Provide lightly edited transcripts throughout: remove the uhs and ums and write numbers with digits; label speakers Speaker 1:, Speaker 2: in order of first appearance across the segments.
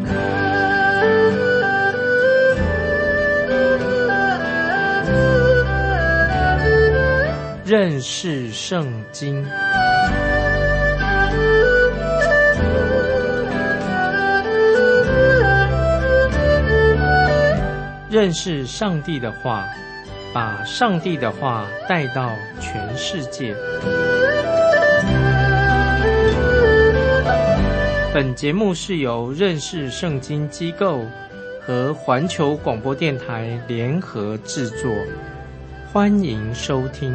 Speaker 1: 认识圣经。认识上帝的话，把上帝的话带到全世界。本节目是由认识圣经机构和环球广播电台联合制作，欢迎收听。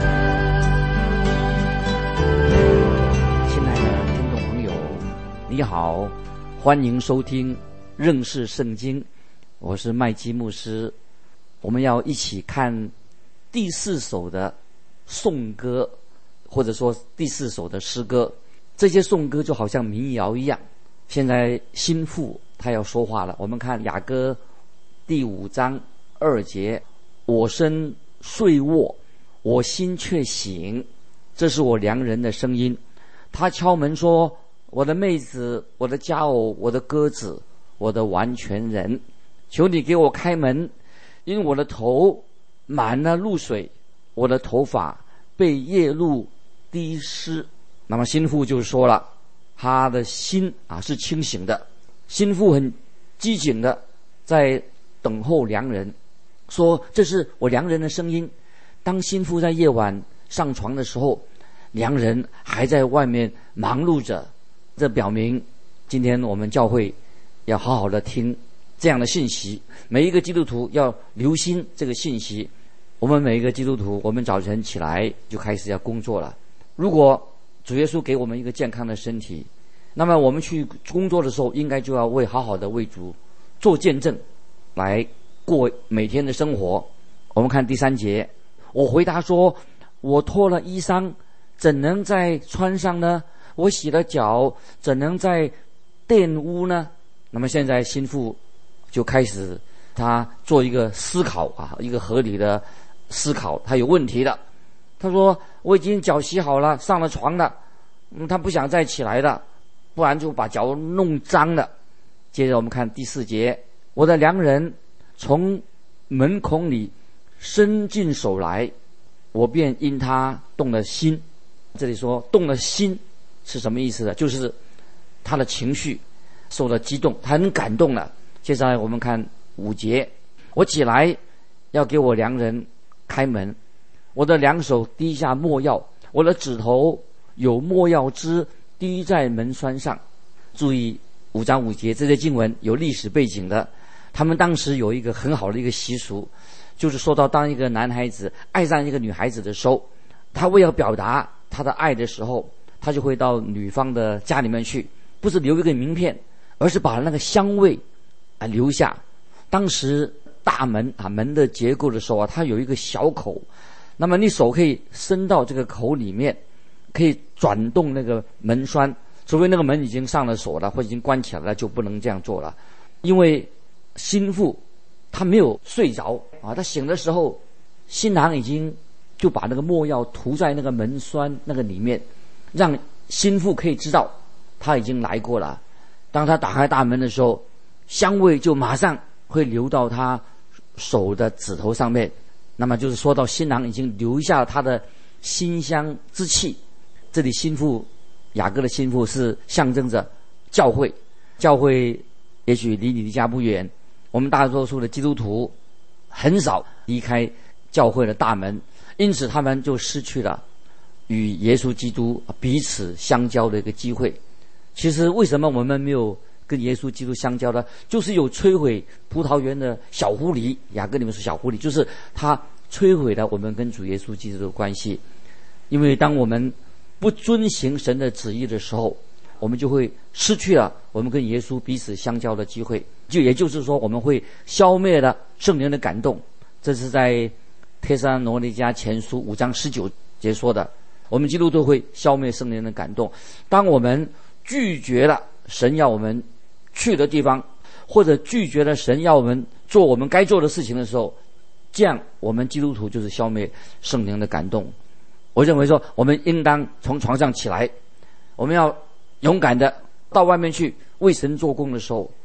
Speaker 2: 亲爱的听众朋友，你好，欢迎收听认识圣经，我是麦基牧师。我们要一起看第4首的颂歌，或者说第4首的诗歌。这些颂歌就好像民谣一样。现在心腹他要说话了，我们看雅歌第5章2节：我身睡卧，我心却醒，这是我良人的声音。他敲门说：我的妹子，我的佳偶，我的鸽子，我的完全人，求你给我开门，因我的头满了露水，我的头发被夜露滴湿。那么心腹就说了，他的心是清醒的，心腹很机警的在等候良人，说这是我良人的声音。当心腹在夜晚上床的时候，良人还在外面忙碌着，这表明今天我们教会要好好的听这样的信息，每一个基督徒要留心这个信息。我们每一个基督徒，我们早晨起来就开始要工作了。如果主耶稣给我们一个健康的身体，那么我们去工作的时候，应该就要好好的为主做见证，来过每天的生活。我们看第3节，我回答说：我脱了衣裳，怎能再穿上呢？我洗了脚，怎能再玷污呢？那么现在心腹就开始他做一个思考一个合理的思考，他有问题的。他说：我已经脚洗好了，上了床了，他不想再起来了，不然就把脚弄脏了。接着我们看第4节，我的良人从门孔里伸进手来，我便因他动了心。这里说动了心是什么意思呢？就是他的情绪受了激动，他很感动了。接下来我们看5节，我起来要给我良人开门，我的2手滴下没药，我的指头有没药汁滴在门栓上。注意5章5节，这些经文有历史背景的。他们当时有一个很好的一个习俗，就是说到当一个男孩子爱上一个女孩子的时候，他为了表达他的爱的时候，他就会到女方的家里面去，不是留一个名片，而是把那个香味留下。当时大门门的结构的时候它有一个小口，那么你手可以伸到这个口里面，可以转动那个门栓，除非那个门已经上了锁了或已经关起来了，就不能这样做了。因为心腹他没有睡着他醒的时候，新郎已经就把那个没药涂在那个门栓那个里面，让心腹可以知道他已经来过了。当他打开大门的时候，香味就马上会流到他手的指头上面，那么就是说到新郎已经留下了他的馨香之气。这里心腹雅各的心腹是象征着教会，教会也许离你的家不远，我们大多数的基督徒很少离开教会的大门，因此他们就失去了与耶稣基督彼此相交的一个机会。其实为什么我们没有跟耶稣基督相交呢？就是有摧毁葡萄园的小狐狸，雅各里面说小狐狸，就是他摧毁了我们跟主耶稣基督的关系。因为当我们不遵行神的旨意的时候，我们就会失去了我们跟耶稣彼此相交的机会，也就是说我们会消灭了圣灵的感动。这是在帖撒罗尼迦前书5章19节说的，我们基督徒会消灭圣灵的感动。当我们拒绝了神要我们去的地方，或者拒绝了神要我们做我们该做的事情的时候，这样我们基督徒就是消灭圣灵的感动。我认为说我们应当从床上起来，我们要勇敢的到外面去为神做工的时候，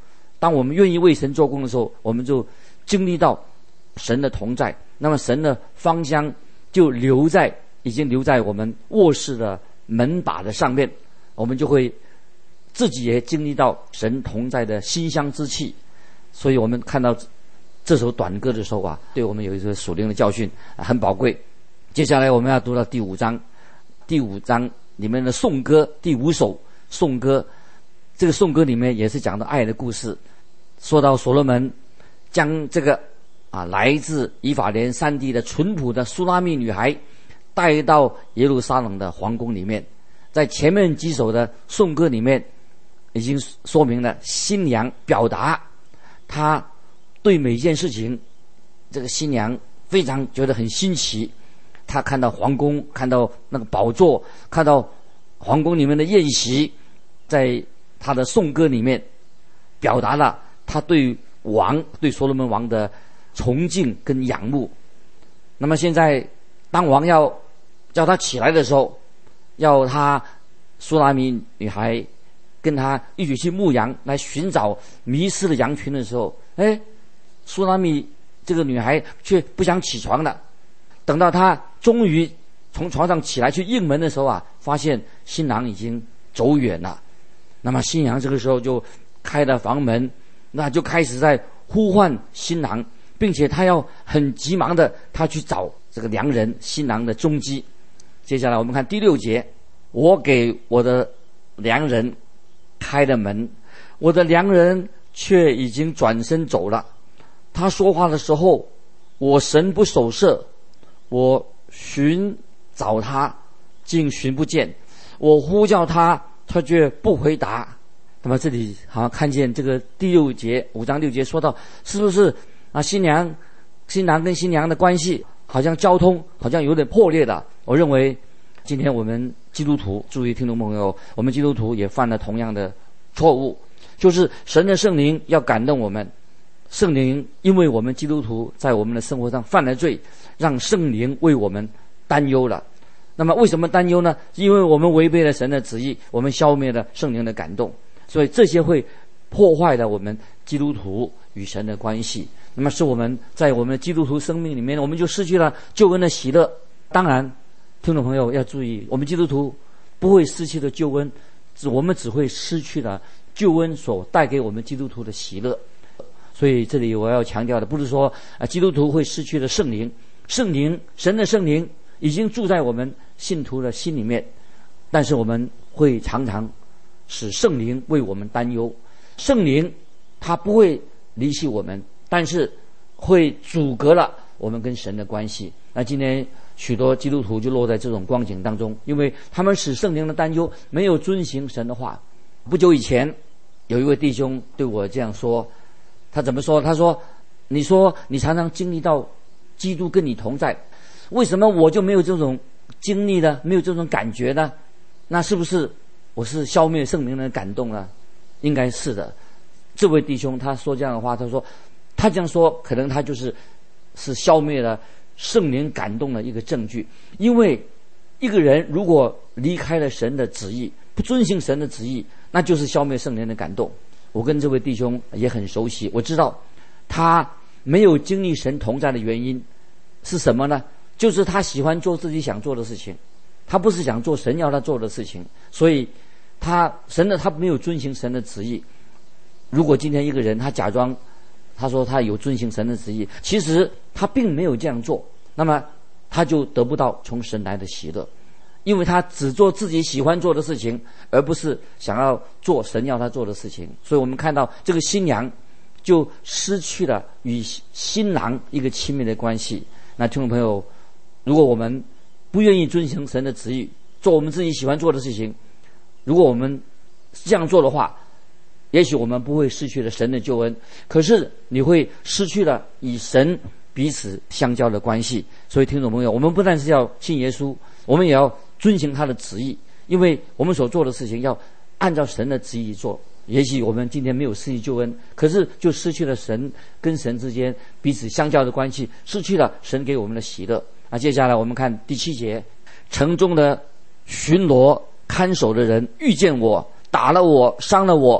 Speaker 2: 当我们愿意为神做工的时候，我们就经历到神的同在，那么神的芳香就已经留在我们卧室的门把的上面，我们就会自己也经历到神同在的馨香之气。所以我们看到这首短歌的时候啊，对我们有一个属灵的教训，很宝贵。接下来我们要读到第五章里面的颂歌，第5首颂歌。这个颂歌里面也是讲到爱的故事，说到所罗门将这个来自以法莲山地的淳朴的苏拉密女孩带到耶路撒冷的皇宫里面。在前面几首的颂歌里面已经说明了新娘表达她对每件事情，这个新娘非常觉得很新奇。她看到皇宫，看到那个宝座，看到皇宫里面的宴席，在她的颂歌里面表达了她对所罗门王的崇敬跟仰慕。那么现在当王要叫他起来的时候，要他苏拉米女孩跟他一起去牧羊，来寻找迷失的羊群的时候，苏拉米这个女孩却不想起床了。等到她终于从床上起来去应门的时候啊，发现新郎已经走远了。那么新娘这个时候就开了房门，那就开始在呼唤新郎，并且她要很急忙的她去找这个良人新郎的踪迹。接下来我们看第6节，我给我的良人开了门，我的良人却已经转身走了。他说话的时候，我神不守舍，我寻找他，竟寻不见；我呼叫他，他却不回答。那么这里好像看见这个第6节，5章6节说到，是不是新郎跟新娘的关系好像交通好像有点破裂了？我认为今天我们基督徒，注意听众朋友，我们基督徒也犯了同样的错误，就是神的圣灵要感动我们。圣灵因为我们基督徒在我们的生活上犯了罪，让圣灵为我们担忧了。那么为什么担忧呢？因为我们违背了神的旨意，我们消灭了圣灵的感动，所以这些会破坏了我们基督徒与神的关系。那么是我们在我们的基督徒生命里面，我们就失去了救恩的喜乐。当然听众朋友要注意，我们基督徒不会失去了救恩，我们只会失去了救恩所带给我们基督徒的喜乐。所以这里我要强调的不是说基督徒会失去了圣灵，神的圣灵已经住在我们信徒的心里面，但是我们会常常使圣灵为我们担忧。圣灵他不会离弃我们，但是会阻隔了我们跟神的关系。那今天许多基督徒就落在这种光景当中，因为他们使圣灵的担忧，没有遵行神的话。不久以前有一位弟兄对我这样说，他怎么说？他说，你说你常常经历到基督跟你同在，为什么我就没有这种经历呢？没有这种感觉呢？那是不是我是消灭圣灵的感动呢？应该是的。这位弟兄他说这样的话，他说他这样说可能他是消灭了圣灵感动的一个证据。因为一个人如果离开了神的旨意，不遵行神的旨意，那就是消灭圣灵的感动。我跟这位弟兄也很熟悉，我知道他没有经历神同在的原因是什么呢？就是他喜欢做自己想做的事情，他不是想做神要他做的事情，所以他没有遵行神的旨意。如果今天一个人他假装他说他有遵行神的旨意，其实他并没有这样做，那么他就得不到从神来的喜乐，因为他只做自己喜欢做的事情，而不是想要做神要他做的事情。所以我们看到这个新娘就失去了与新郎一个亲密的关系。那听众朋友，如果我们不愿意遵行神的旨意，做我们自己喜欢做的事情，如果我们这样做的话，也许我们不会失去了神的救恩，可是你会失去了与神彼此相交的关系。所以听众朋友，我们不但是要信耶稣，我们也要遵行他的旨意，因为我们所做的事情要按照神的旨意做。也许我们今天没有失去救恩，可是就失去了神跟神之间彼此相交的关系，失去了神给我们的喜乐。接下来我们看第7节，城中的巡逻看守的人遇见我，打了我，伤了我，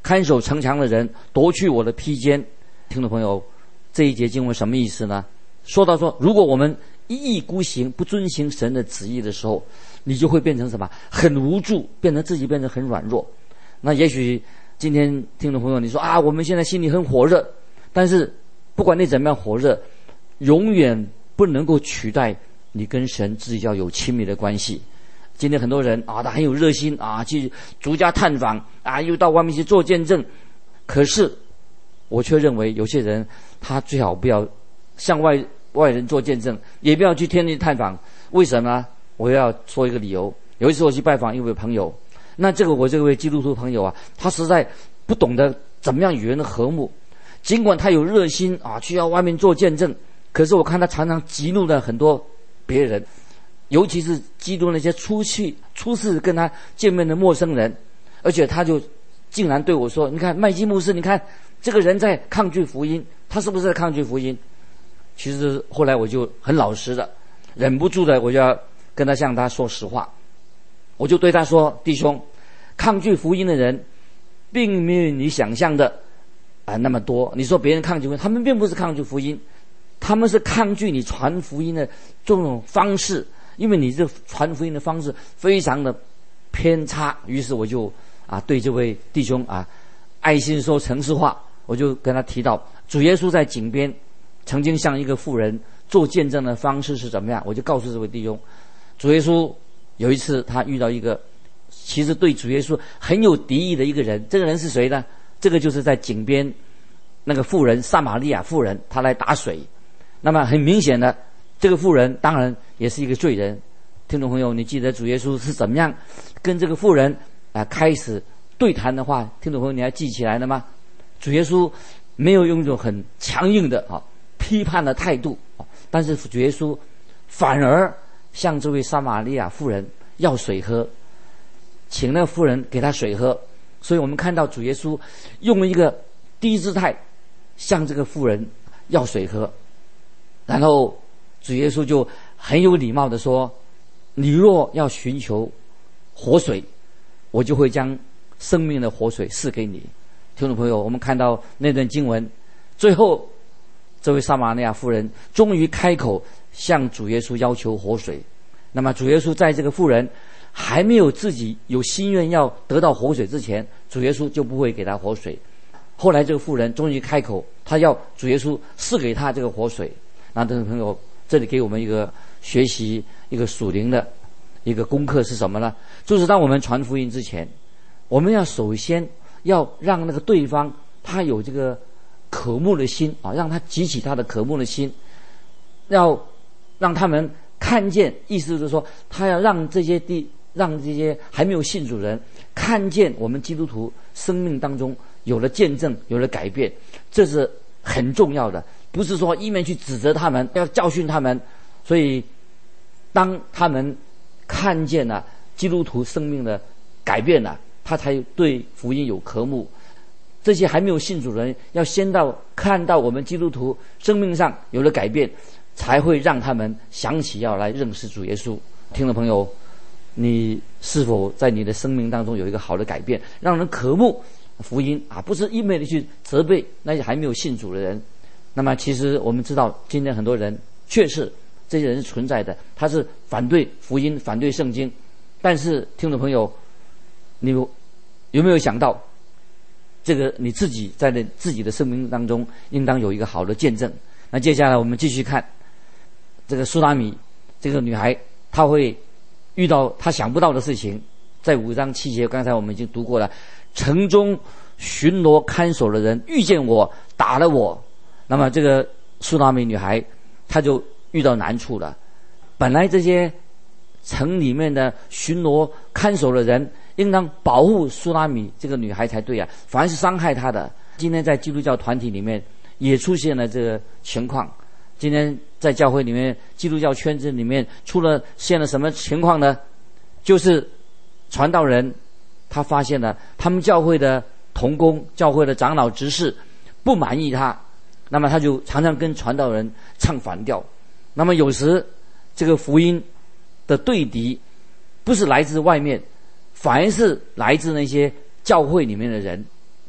Speaker 2: 看守城墙的人夺去我的披肩。听众朋友，这一节经文什么意思呢？说到说，如果我们一意孤行，不遵行神的旨意的时候，你就会变成什么？很无助，自己变成很软弱。那也许今天听众朋友你说啊，我们现在心里很火热，但是不管你怎么样火热，永远不能够取代你跟神自己要有亲密的关系。今天很多人啊，他很有热心啊，去逐家探访啊，又到外面去做见证。可是我却认为有些人他最好不要向外人做见证，也不要去天天探访。为什么呢？我要说一个理由。有一次我去拜访一位朋友，那我这位基督徒朋友啊，他实在不懂得怎么样与人的和睦。尽管他有热心啊，去到外面做见证，可是我看他常常激怒了很多别人，尤其是激怒那些初次跟他见面的陌生人。而且他就竟然对我说，你看麦基牧师，你看这个人在抗拒福音，他是不是在抗拒福音？其实后来我就很老实的忍不住的，我就要向他说实话。我就对他说，弟兄，抗拒福音的人并没有你想象的那么多。你说别人抗拒福音，他们并不是抗拒福音，他们是抗拒你传福音的这种方式，因为你这传福音的方式非常的偏差。于是我就对这位弟兄爱心说诚实话，我就跟他提到主耶稣在井边曾经向一个妇人做见证的方式是怎么样。我就告诉这位弟兄，主耶稣有一次他遇到一个其实对主耶稣很有敌意的一个人。这个人是谁呢？这个就是在井边那个妇人，撒玛利亚妇人，她来打水。那么很明显的，这个妇人当然也是一个罪人。听众朋友，你记得主耶稣是怎么样跟这个妇人开始对谈的话，听众朋友你还记起来了吗？主耶稣没有用一种很强硬的批判的态度，但是主耶稣反而向这位撒玛利亚妇人要水喝，请那个妇人给他水喝。所以我们看到主耶稣用一个低姿态向这个妇人要水喝，然后主耶稣就很有礼貌的说，你若要寻求活水，我就会将生命的活水赐给你。听众朋友，我们看到那段经文最后，这位撒玛利亚妇人终于开口向主耶稣要求活水。那么主耶稣在这个妇人还没有自己有心愿要得到活水之前，主耶稣就不会给他活水。后来这个妇人终于开口，他要主耶稣赐给他这个活水。那听众朋友，这里给我们一个学习一个属灵的一个功课是什么呢？就是当我们传福音之前，我们要首先要让那个对方他有这个渴慕的心让他激起他的渴慕的心，要让他们看见，意思就是说他要让这些还没有信主人看见我们基督徒生命当中有了见证，有了改变。这是很重要的，不是说一面去指责他们，要教训他们。所以当他们看见了基督徒生命的改变了，他才对福音有渴慕。这些还没有信主人要先看到我们基督徒生命上有了改变，才会让他们想起要来认识主耶稣。听众朋友，你是否在你的生命当中有一个好的改变，让人渴慕福音不是一昧的去责备那些还没有信主的人？那么其实我们知道今天很多人确实这些人是存在的，他是反对福音，反对圣经。但是听众朋友，你有没有想到这个你自己在自己的生命当中应当有一个好的见证？那接下来我们继续看这个苏拉米这个女孩，她会遇到她想不到的事情。在5章7节，刚才我们已经读过了，城中巡逻看守的人遇见我，打了我。那么这个苏拉米女孩她就遇到难处了。本来这些城里面的巡逻看守的人应当保护苏拉米这个女孩才对反而是伤害她的。今天在基督教团体里面也出现了这个情况。今天在教会里面，基督教圈子里面现了什么情况呢？就是传道人他发现了他们教会的同工、教会的长老执事不满意他，那么他就常常跟传道人唱反调。那么有时这个福音的对敌不是来自外面，反而是来自那些教会里面的人。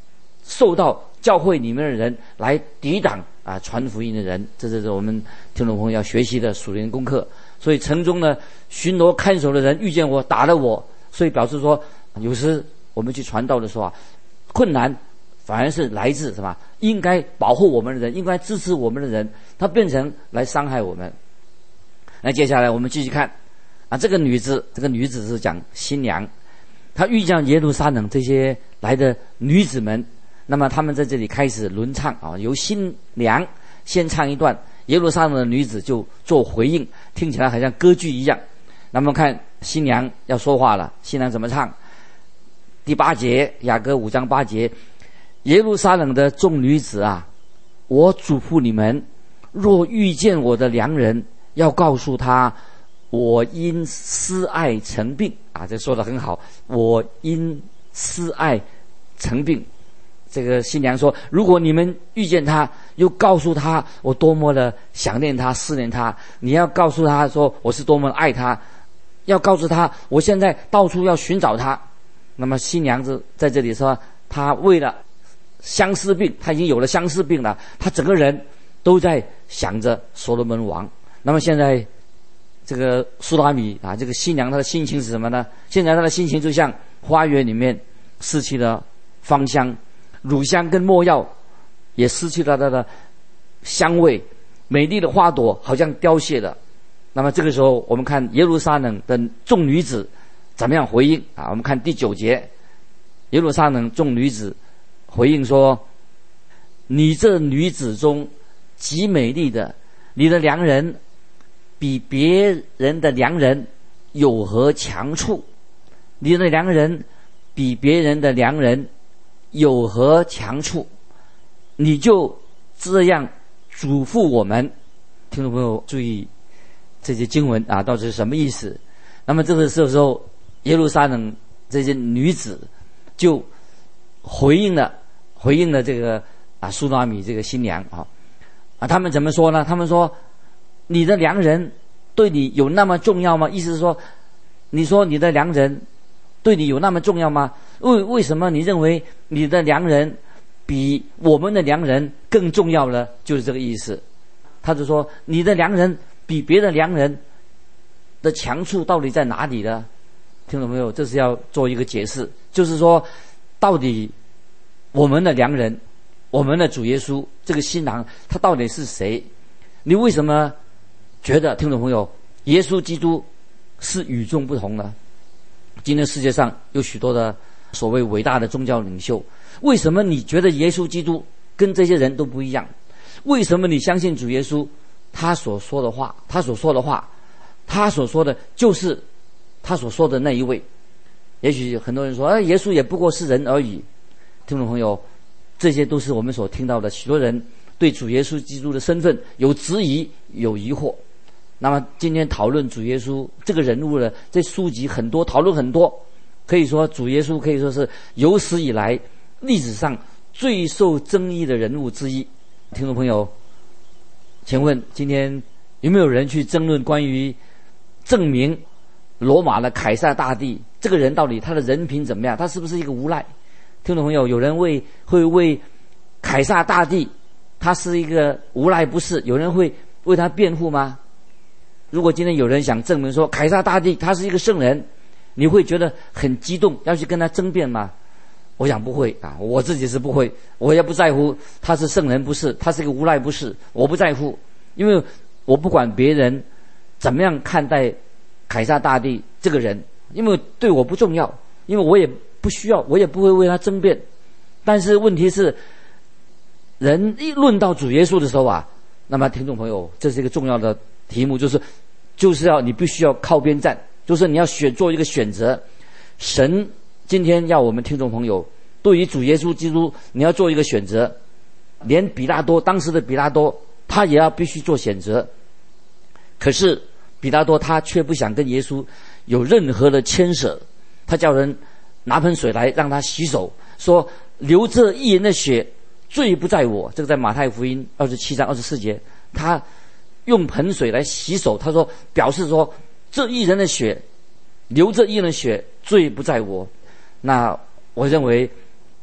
Speaker 2: 受到教会里面的人来抵挡传福音的人。这是我们听众朋友要学习的属灵功课。所以城中呢巡逻看守的人遇见我，打了我，所以表示说，有时我们去传道的时候困难反而是来自什么？应该保护我们的人，应该支持我们的人，他变成来伤害我们。那接下来我们继续看这个女子是讲新娘，她遇见耶路撒冷这些来的女子们，那么她们在这里开始轮唱由新娘先唱一段，耶路撒冷的女子就做回应，听起来好像歌剧一样。那么看新娘要说话了，新娘怎么唱？第8节，雅歌5章8节，耶路撒冷的众女子我嘱咐你们，若遇见我的良人，要告诉他，我因思爱成病这说得很好，我因思爱成病。这个新娘说，如果你们遇见他，又告诉他我多么的想念他思念他，你要告诉他说我是多么爱他，要告诉他我现在到处要寻找他。那么新娘子在这里说，她为了相思病，她已经有了相思病了，她整个人都在想着所罗门王。那么现在这个苏拉米这个新娘她的心情是什么呢？现在她的心情就像花园里面失去了芳香，乳香跟没药也失去了它的香味，美丽的花朵好像凋谢了。那么这个时候我们看耶路撒冷的众女子怎么样回应我们看第9节，耶路撒冷众女子回应说，你这女子中极美丽的，你的良人比别人的良人有何强处？你的良人比别人的良人有何强处？你就这样嘱咐我们。听众朋友注意这些经文到底是什么意思？那么这个时候耶路撒冷这些女子就回应了这个苏拉米这个新娘他们怎么说呢？他们说，你的良人对你有那么重要吗？意思是说，你说你的良人对你有那么重要吗？为什么你认为你的良人比我们的良人更重要呢？就是这个意思。他就说，你的良人比别的良人的强处到底在哪里呢？听懂没有？这是要做一个解释，就是说，到底我们的良人，我们的主耶稣这个新郎，他到底是谁？你为什么觉得，听众朋友，耶稣基督是与众不同的？今天世界上有许多的所谓伟大的宗教领袖，为什么你觉得耶稣基督跟这些人都不一样？为什么你相信主耶稣他所说的话，他所说的就是他所说的那一位？也许很多人说，耶稣也不过是人而已。听众朋友，这些都是我们所听到的，许多人对主耶稣基督的身份有质疑，有疑惑。那么今天讨论主耶稣这个人物呢，这书籍很多，讨论很多，可以说主耶稣可以说是有史以来历史上最受争议的人物之一。听众朋友，请问今天有没有人去争论关于证明罗马的凯撒大帝这个人到底他的人品怎么样？他是不是一个无赖？听众朋友，有人会为凯撒大帝他是一个无赖不是，有人会为他辩护吗？如果今天有人想证明说凯撒大帝他是一个圣人，你会觉得很激动，要去跟他争辩吗？我想不会我自己是不会，我也不在乎他是圣人不是，他是个无赖不是，我不在乎，因为我不管别人怎么样看待凯撒大帝这个人，因为对我不重要，因为我也不需要，我也不会为他争辩。但是问题是，人一论到主耶稣的时候那么听众朋友，这是一个重要的题目，就是要你必须要靠边站，就是你要做一个选择。神今天要我们听众朋友对于主耶稣基督你要做一个选择，连当时的比拉多他也要必须做选择。可是比拉多他却不想跟耶稣有任何的牵扯，他叫人拿盆水来让他洗手，说流这义人的血罪不在我。这个在马太福音27章24节，他用盆水来洗手，他说表示说这义人的血，流这义人的血罪不在我。那我认为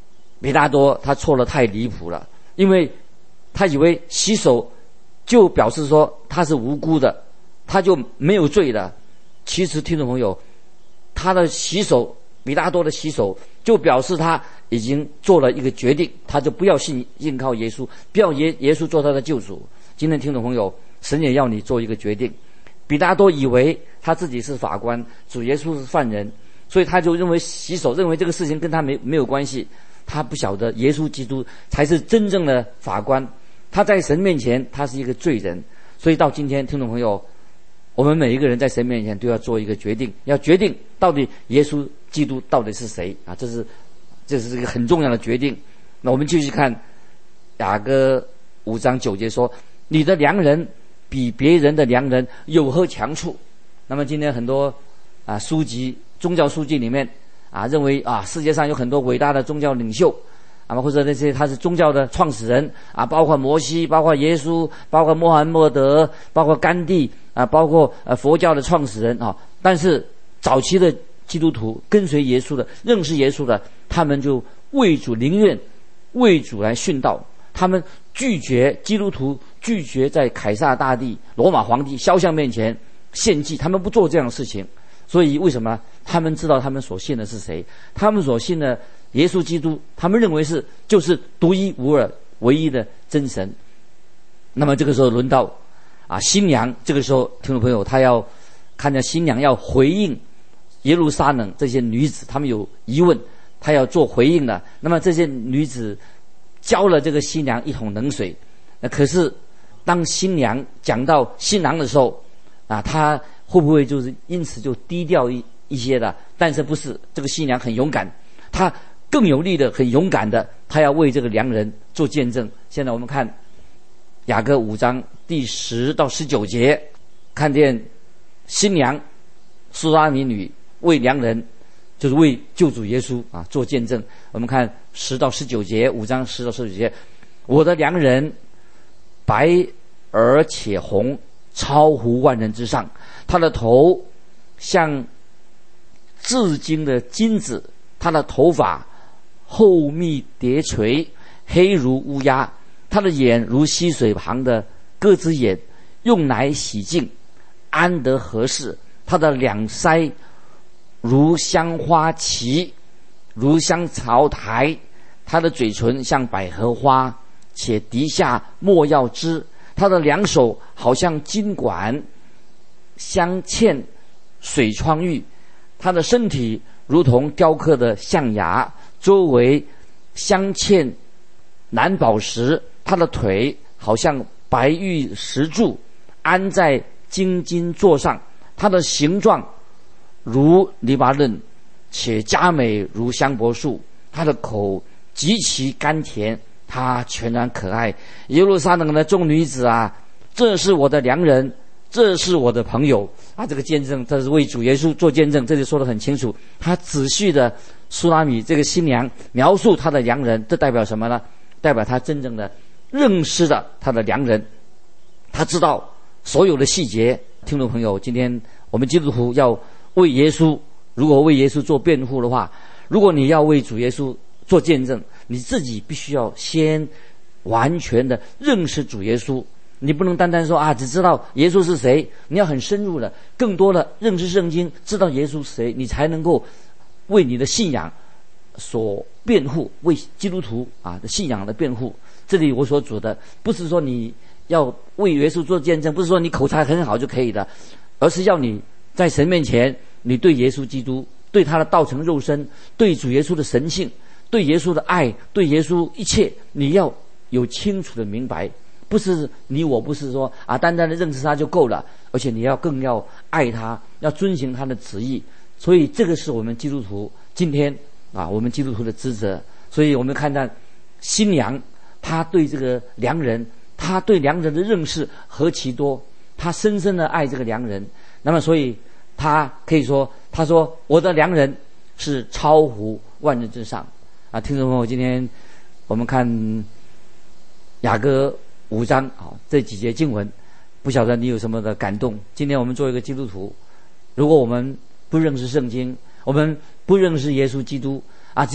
Speaker 2: 比拉多他错得太离谱了，因为他以为洗手就表示说他是无辜的，他就没有罪的。其实听众朋友，他的洗手，比拉多的洗手，就表示他已经做了一个决定，他就不要信靠耶稣，不要耶稣做他的救主。今天听众朋友，神也要你做一个决定。比拉多以为他自己是法官，主耶稣是犯人，所以他就认为洗手，认为这个事情跟他没有关系。他不晓得耶稣基督才是真正的法官，他在神面前他是一个罪人。所以到今天听众朋友，我们每一个人在神面前都要做一个决定，要决定到底耶稣基督到底是谁啊？这是一个很重要的决定。那我们继续看雅歌5章9节说，你的良人比别人的良人有何强处？那么今天很多书籍，宗教书籍里面认为世界上有很多伟大的宗教领袖或者那些他是宗教的创始人包括摩西，包括耶稣，包括穆罕默德，包括甘地包括佛教的创始人但是早期的基督徒跟随耶稣的，认识耶稣的，他们就为主，宁愿为主来殉道。他们拒绝，基督徒拒绝在凯撒大帝、罗马皇帝肖像面前献祭，他们不做这样的事情。所以为什么？他们知道他们所信的是谁，他们所信的耶稣基督，他们认为就是独一无二、唯一的真神。那么这个时候轮到新娘，这个时候听众朋友，他要看见新娘要回应耶路撒冷这些女子，他们有疑问，他要做回应的。那么这些女子浇了这个新娘一桶冷水，可是当新娘讲到新郎的时候她会不会就是因此就低调一些的？但是不是，这个新娘很勇敢，她更有力的、很勇敢的，她要为这个良人做见证。现在我们看雅歌5章第10到19节，看见新娘苏拉米女为良人，就是为救主耶稣做见证。我们看10到19节，5章10到19节，我的良人白而且红，超乎万人之上，他的头像至精的金子，他的头发厚密叠垂，黑如乌鸦，他的眼如溪水旁的鸽子眼，用奶洗净，安得合适。他的两腮如香花旗，如香草台，他的嘴唇像百合花，且滴下没药汁。他的两手好像金管，镶嵌水窗玉。他的身体如同雕刻的象牙，周围镶嵌蓝宝石。他的腿好像白玉石柱，安在金金座上。他的形状如黎巴嫩，且佳美如香柏树。他的口极其甘甜，他全然可爱。耶路撒冷的众女子这是我的良人，这是我的朋友这个见证，这是为主耶稣做见证，这里说得很清楚。他仔细的苏拉米这个新娘描述他的良人，这代表什么呢？代表他真正的认识了他的良人，他知道所有的细节。听众朋友，今天我们基督徒要为耶稣，如果为耶稣做辩护的话，如果你要为主耶稣做见证，你自己必须要先完全的认识主耶稣。你不能单单说只知道耶稣是谁，你要很深入的、更多的认识圣经，知道耶稣是谁，你才能够为你的信仰所辩护，为基督徒的信仰的辩护。这里我所指的不是说你要为耶稣做见证，不是说你口才很好就可以的，而是要你在神面前，你对耶稣基督、对他的道成肉身、对主耶稣的神性、对耶稣的爱、对耶稣一切，你要有清楚的明白。不是我不是说单单的认识他就够了，而且你更要爱他，要遵行他的旨意。所以这个是我们基督徒今天我们基督徒的职责。所以我们看到新娘，她对这个良人，她对良人的认识何其多，她深深的爱这个良人。那么所以她可以说，她说我的良人是超乎万人之上听众朋友，今天我们看雅歌5章这几节经文，不晓得你有什么的感动。今天我们做一个基督徒，如果我们不认识圣经，我们不认识耶稣基督只有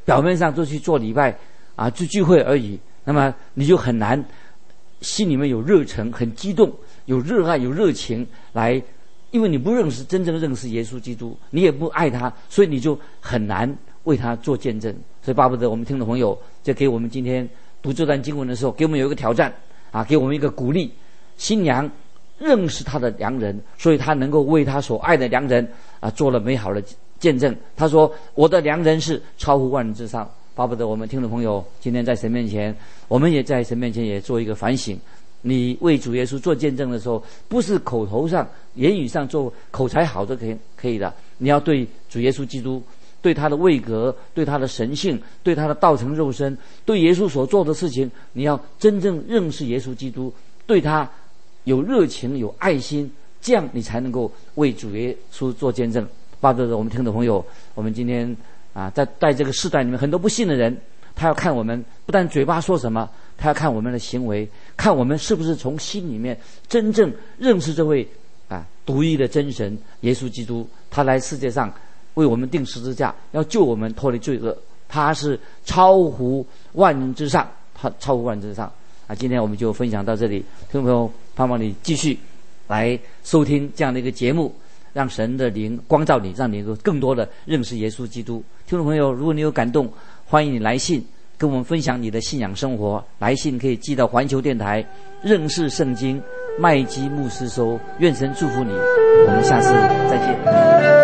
Speaker 2: 表面上就去做礼拜啊，去聚会而已，那么你就很难心里面有热忱，很激动，有热爱，有热情来，因为你不真正认识耶稣基督，你也不爱他，所以你就很难为他做见证。所以巴不得我们听众朋友就给我们今天读这段经文的时候，给我们有一个挑战啊，给我们一个鼓励。新娘认识她的良人，所以她能够为她所爱的良人啊做了美好的见证。她说：“我的良人是超乎万人之上。”巴不得我们听众朋友今天在神面前，我们也在神面前也做一个反省。你为主耶稣做见证的时候，不是口头上、言语上做口才好就可以的，你要对主耶稣基督，对他的位格，对他的神性，对他的道成肉身，对耶稣所做的事情，你要真正认识耶稣基督，对他有热情、有爱心，这样你才能够为主耶稣做见证。巴不得我们听众朋友，我们今天啊，在这个世代里面，很多不信的人，他要看我们不但嘴巴说什么，他要看我们的行为，看我们是不是从心里面真正认识这位啊独一的真神耶稣基督。他来世界上为我们钉十字架，要救我们脱离罪恶，他是超乎万人之上，他超乎万人之上啊！今天我们就分享到这里，听众朋友，盼望你继续来收听这样的一个节目，让神的灵光照你，让你能够更多的认识耶稣基督。听众朋友，如果你有感动，欢迎你来信跟我们分享你的信仰生活。来信可以寄到环球电台认识圣经麦基牧师收。愿神祝福你，我们下次再见。